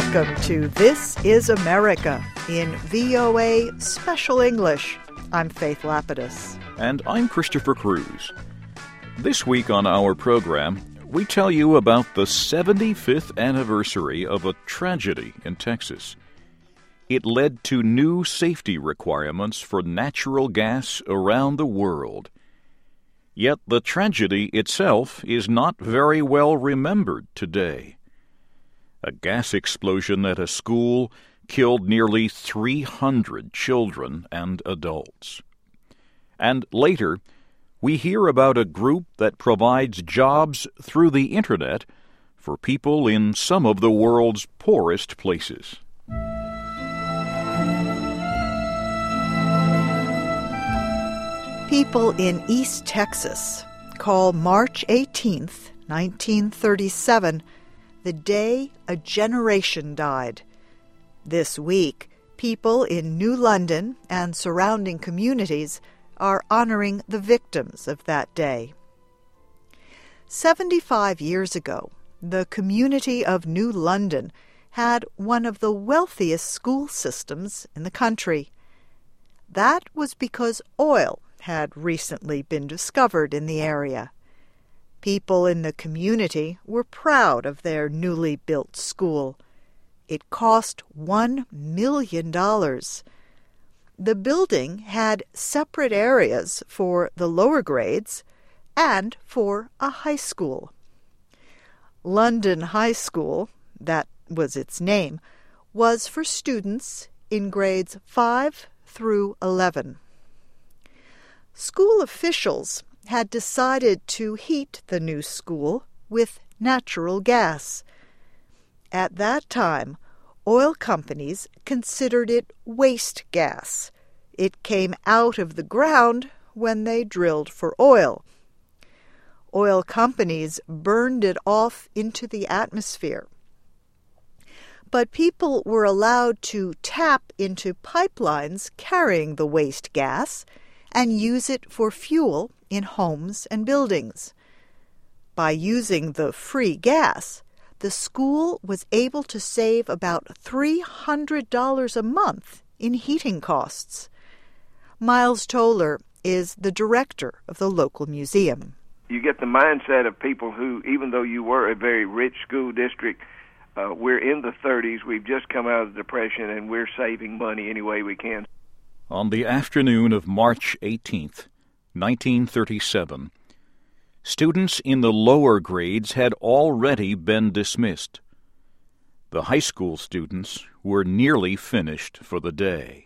Welcome to This is America in VOA Special English. I'm Faith Lapidus. And I'm Christopher Cruz. This week on our program, we tell you about the 75th anniversary of a tragedy in Texas. It led to new safety requirements for natural gas around the world. Yet the tragedy itself is not very well remembered today. A gas explosion at a school killed nearly 300 children and adults. And later, we hear about a group that provides jobs through the Internet for people in some of the world's poorest places. People in East Texas call March 18th, 1937, the day a generation died. This week, people in New London and surrounding communities are honoring the victims of that day. 75 years ago, the community of New London had one of the wealthiest school systems in the country. That was because oil had recently been discovered in the area. People in the community were proud of their newly built school. It cost $1 million. The building had separate areas for the lower grades and for a high school. London High School, that was its name, was for students in grades 5 through 11. School officials had decided to heat the new school with natural gas. At that time, oil companies considered it waste gas. It came out of the ground when they drilled for oil. Oil companies burned it off into the atmosphere. But people were allowed to tap into pipelines carrying the waste gas and use it for fuel in homes and buildings. By using the free gas, the school was able to save about $300 a month in heating costs. Miles Toller is the director of the local museum. You get the mindset of people who, even though you were a very rich school district, we're in the 30s, we've just come out of the Depression, and we're saving money any way we can. On the afternoon of March 18th, 1937, students in the lower grades had already been dismissed. The high school students were nearly finished for the day.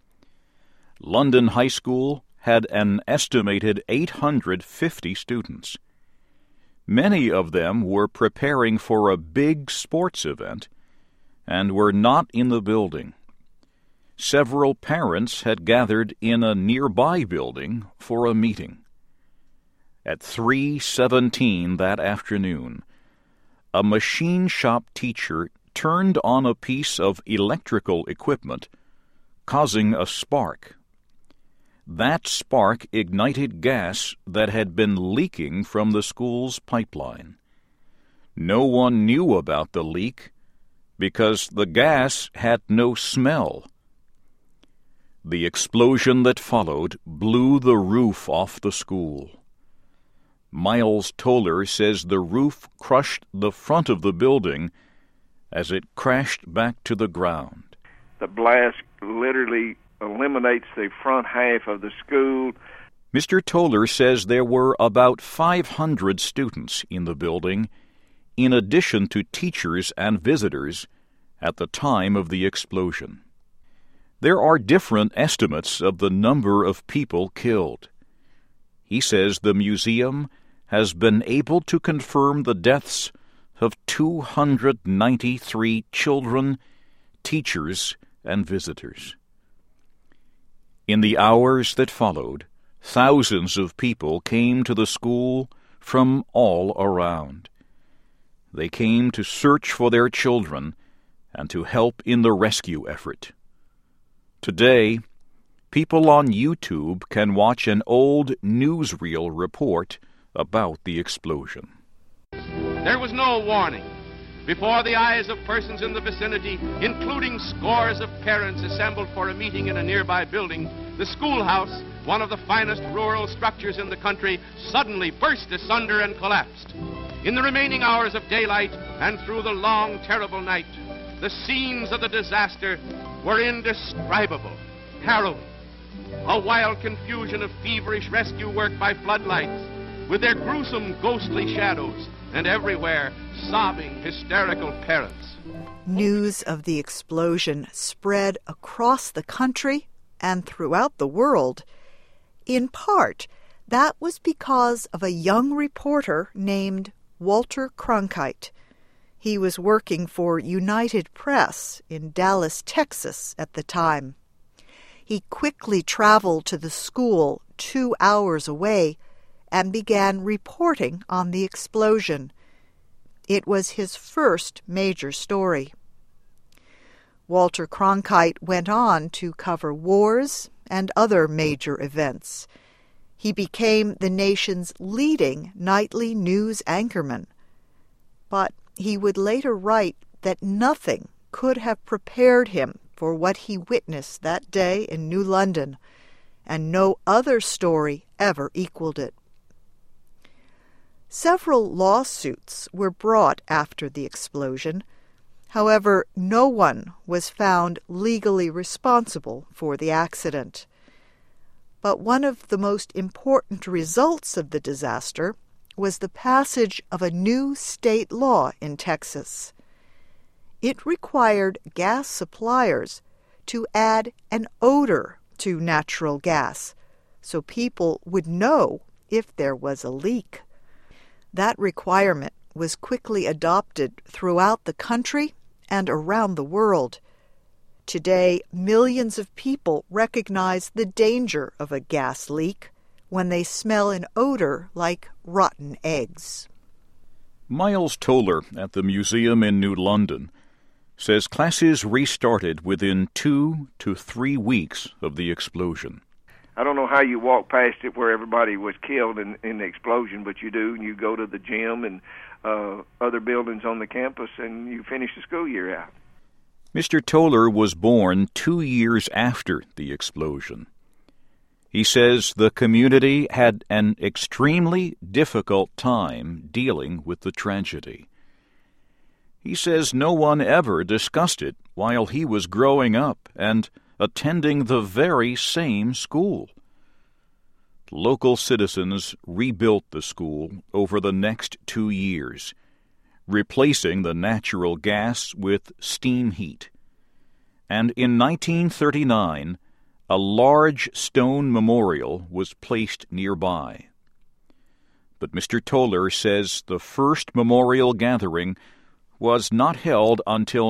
London High School had an estimated 850 students. Many of them were preparing for a big sports event and were not in the building. Several parents had gathered in a nearby building for a meeting. At 3:17 that afternoon, a machine shop teacher turned on a piece of electrical equipment, causing a spark. That spark ignited gas that had been leaking from the school's pipeline. No one knew about the leak because the gas had no smell. The explosion that followed blew the roof off the school. Miles Toller says the roof crushed the front of the building as it crashed back to the ground. The blast literally eliminates the front half of the school. Mr. Toller says there were about 500 students in the building, in addition to teachers and visitors, at the time of the explosion. There are different estimates of the number of people killed. He says the museum has been able to confirm the deaths of 293 children, teachers, and visitors. In the hours that followed, thousands of people came to the school from all around. They came to search for their children and to help in the rescue effort. Today, people on YouTube can watch an old newsreel report about the explosion. There was no warning. Before the eyes of persons in the vicinity, including scores of parents assembled for a meeting in a nearby building, the schoolhouse, one of the finest rural structures in the country, suddenly burst asunder and collapsed. In the remaining hours of daylight and through the long, terrible night, the scenes of the disaster were indescribable, harrowing. A wild confusion of feverish rescue work by floodlights, with their gruesome, ghostly shadows, and everywhere sobbing, hysterical parents. News of the explosion spread across the country and throughout the world. In part, that was because of a young reporter named Walter Cronkite. He was working for United Press in Dallas, Texas at the time. He quickly traveled to the school 2 hours away and began reporting on the explosion. It was his first major story. Walter Cronkite went on to cover wars and other major events. He became the nation's leading nightly news anchorman. But he would later write that nothing could have prepared him for what he witnessed that day in New London, and no other story ever equaled it. Several lawsuits were brought after the explosion. However, no one was found legally responsible for the accident. But one of the most important results of the disaster was the passage of a new state law in Texas. It required gas suppliers to add an odor to natural gas so people would know if there was a leak. That requirement was quickly adopted throughout the country and around the world. Today, millions of people recognize the danger of a gas leak when they smell an odor like rotten eggs. Miles Toller at the museum in New London says classes restarted within 2 to 3 weeks of the explosion. I don't know how you walk past it where everybody was killed in the explosion, but you do, and you go to the gym and other buildings on the campus, and you finish the school year out. Mr. Toller was born 2 years after the explosion. He says the community had an extremely difficult time dealing with the tragedy. He says no one ever discussed it while he was growing up and attending the very same school. Local citizens rebuilt the school over the next 2 years, replacing the natural gas with steam heat. And in 1939, a large stone memorial was placed nearby. But Mr. Toller says the first memorial gathering was not held until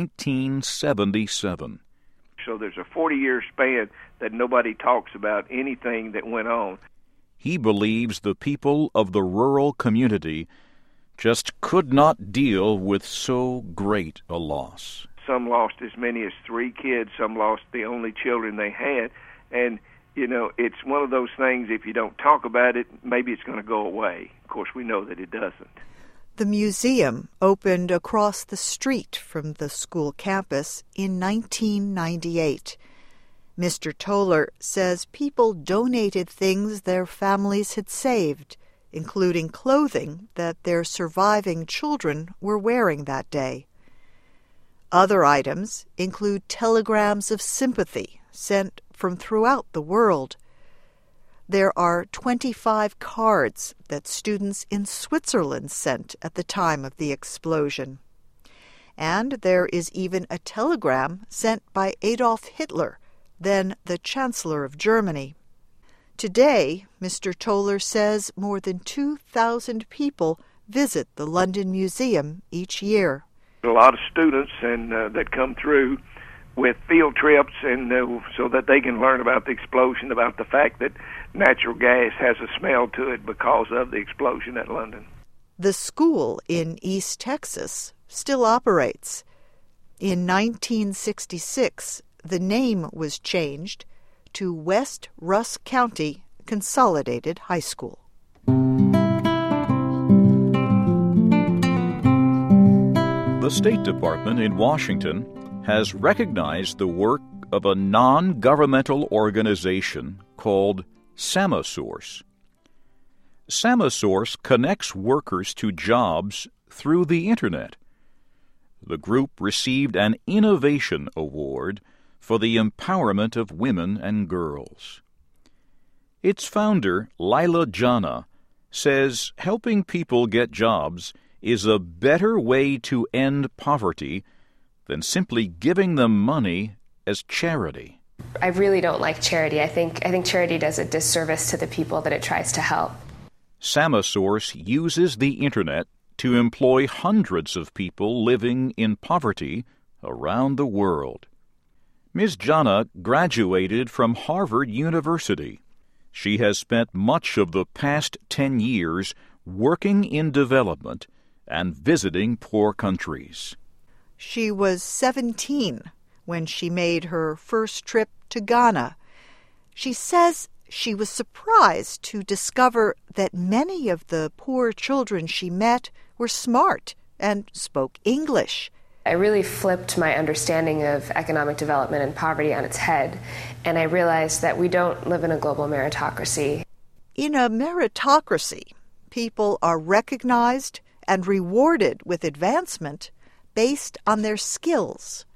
1977. So there's a 40-year span that nobody talks about anything that went on. He believes the people of the rural community just could not deal with so great a loss. Some lost as many as 3 kids. Some lost the only children they had. And, you know, it's one of those things, if you don't talk about it, maybe it's going to go away. Of course, we know that it doesn't. The museum opened across the street from the school campus in 1998. Mr. Toller says people donated things their families had saved, including clothing that their surviving children were wearing that day. Other items include telegrams of sympathy sent from throughout the world. There are 25 cards that students in Switzerland sent at the time of the explosion. And there is even a telegram sent by Adolf Hitler, then the Chancellor of Germany. Today, Mr. Toller says more than 2,000 people visit the London Museum each year. A lot of students and that come through with field trips, and so that they can learn about the explosion, about the fact that natural gas has a smell to it because of the explosion at London. The school in East Texas still operates. In 1966, the name was changed to West Rusk County Consolidated High School. The State Department in Washington has recognized the work of a non-governmental organization called Samasource. Samasource connects workers to jobs through the Internet. The group received an Innovation Award for the empowerment of women and girls. Its founder, Lila Jana, says helping people get jobs is a better way to end poverty than simply giving them money as charity. I really don't like charity. I think charity does a disservice to the people that it tries to help. Samasource uses the Internet to employ hundreds of people living in poverty around the world. Ms. Jana graduated from Harvard University. She has spent much of the past 10 years working in development and visiting poor countries. She was 17 when she made her first trip to Ghana. She says she was surprised to discover that many of the poor children she met were smart and spoke English. I really flipped my understanding of economic development and poverty on its head, and I realized that we don't live in a global meritocracy. In a meritocracy, people are recognized and rewarded with advancement based on their skills.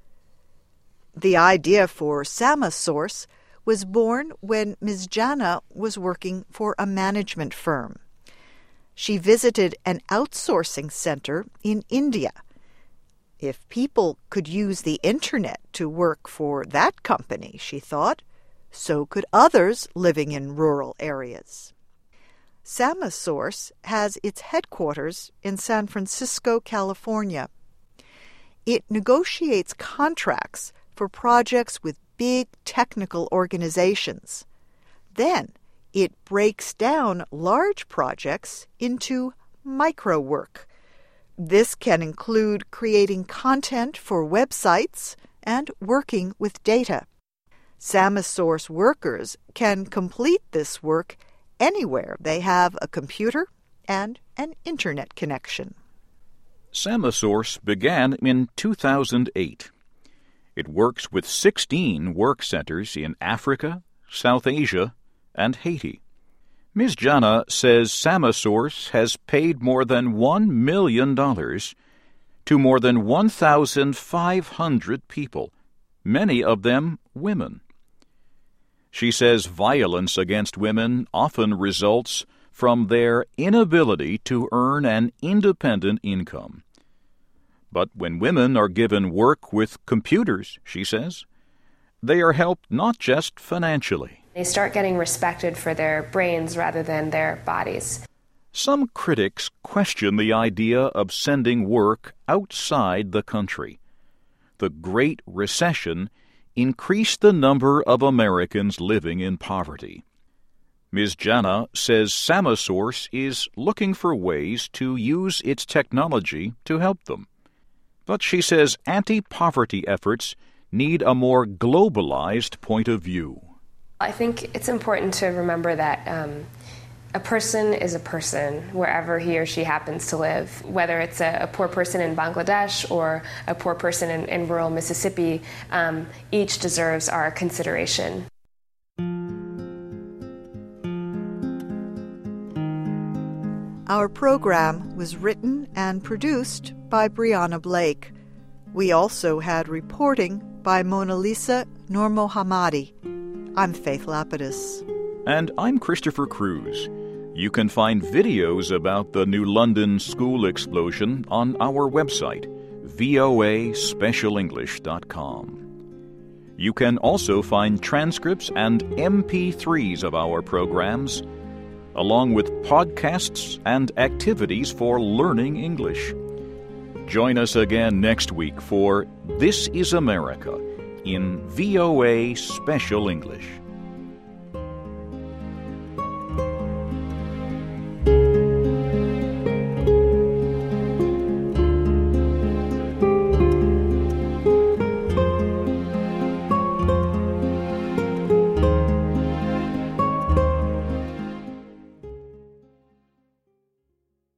The idea for Samasource was born when Ms. Jana was working for a management firm. She visited an outsourcing center in India. If people could use the Internet to work for that company, she thought, so could others living in rural areas. Samasource has its headquarters in San Francisco, California. It negotiates contracts for projects with big technical organizations. Then it breaks down large projects into micro work. This can include creating content for websites and working with data. Samasource workers can complete this work anywhere they have a computer and an Internet connection. Samasource began in 2008. It works with 16 work centers in Africa, South Asia, and Haiti. Ms. Jana says Samasource has paid more than $1 million to more than 1,500 people, many of them women. She says violence against women often results from their inability to earn an independent income. But when women are given work with computers, she says, they are helped not just financially. They start getting respected for their brains rather than their bodies. Some critics question the idea of sending work outside the country. The Great Recession increased the number of Americans living in poverty. Ms. Jana says Samasource is looking for ways to use its technology to help them. But she says anti-poverty efforts need a more globalized point of view. I think it's important to remember that a person is a person wherever he or she happens to live. Whether it's a poor person in Bangladesh or a poor person in rural Mississippi, each deserves our consideration. Our program was written and produced by Brianna Blake. We also had reporting by Mona Lisa Noor-Mohammadi. I'm Faith Lapidus. And I'm Christopher Cruz. You can find videos about the New London school explosion on our website, voaspecialenglish.com. You can also find transcripts and MP3s of our programs, along with podcasts and activities for learning English. Join us again next week for This is America in VOA Special English.